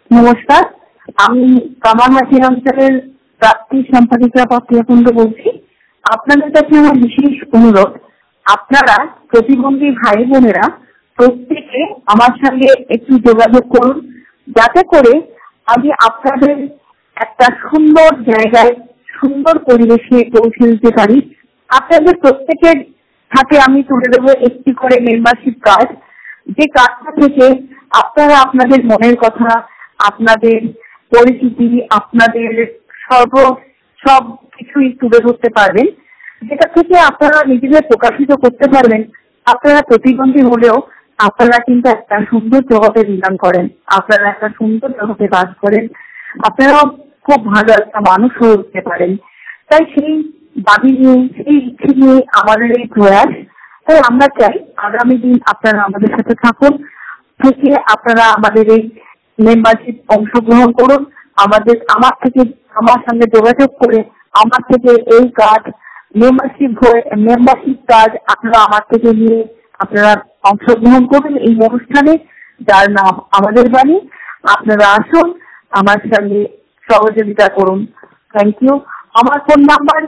নমস্কার, আমি কামারহাটি অঞ্চলের প্রাপ্তি সম্পাদিকা পত্রিকাকুণ্ড বলছি। আপনাদের কাছে আমার বিশেষ অনুরোধ, আপনারা প্রতিবন্ধী ভাই বোনেরা প্রত্যেকে আমার সঙ্গে একটু যোগাযোগ করুন, যাতে করে আমি আপনাদের একটা সুন্দর জায়গায় সুন্দর পরিবেশে পৌঁছে দিতে পারি। আপনাদের প্রত্যেকের হাতে আমি তুলে দেবো একটি করে মেম্বারশিপ কার্ড, যে কার্ডটা থেকে আপনারা আপনাদের মনের কথা, আপনাদের পরিচিতি, আপনাদের সব কিছুই তুলে ধরতে পারবেন, যেটা থেকে আপনারা নিজেদের প্রকাশিত করতে পারবেন। আপনারা প্রতিবন্ধী হলেও আপনারা কিন্তু একটা সুন্দর জগতে বিধান করেন, আপনারা একটা সুন্দর জগতে বাস করেন, আপনারা খুব ভালো একটা মানুষ হয়ে উঠতে পারেন। তাই সেই দাবি নিয়ে, সেই ইচ্ছে নিয়ে আমাদের এই প্রয়াস। তাই আমরা চাই আগামী দিন আপনারা আমাদের সাথে থাকুন, থেকে আপনারা আমাদের এই মেম্বারশিপ অংশগ্রহণ করুন। আমার সঙ্গে যোগাযোগ করে আমার থেকে এই কার্ড মেম্বারশিপ কার্ড আপনারা আমার থেকে নিয়ে আপনারা অংশগ্রহণ করুন এই অনুষ্ঠানে, যার নাম আমাদের বাণী। আপনারা আসুন, আমার সঙ্গে সহযোগিতা করুন। Thank you. আমার phone number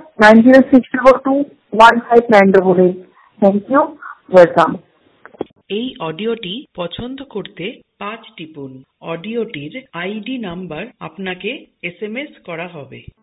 9062215988। Thank you, welcome. এই অডিওটি পছন্দ করতে 5 টিপুন। অডিওটির আইডি নাম্বার আপনাকে SMS করা হবে।